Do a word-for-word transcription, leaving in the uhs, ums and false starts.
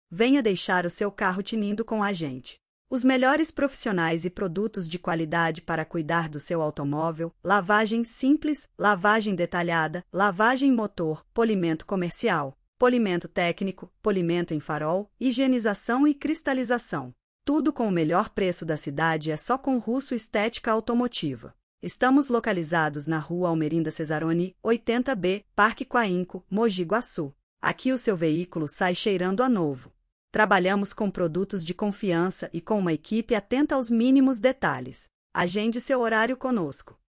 Venha deixar o seu carro tinindo com a gente. Os melhores profissionais e produtos de qualidade para cuidar do seu automóvel: lavagem simples, lavagem detalhada, lavagem motor, polimento comercial, polimento técnico, polimento em farol, higienização e cristalização. Tudo com o melhor preço da cidade é só com Russo Estética Automotiva. Estamos localizados na Rua Almerinda Cesaroni, oitenta B, Parque Coainco, Mogi Guaçu. Aqui o seu veículo sai cheirando a novo. Trabalhamos com produtos de confiança e com uma equipe atenta aos mínimos detalhes. Agende seu horário conosco.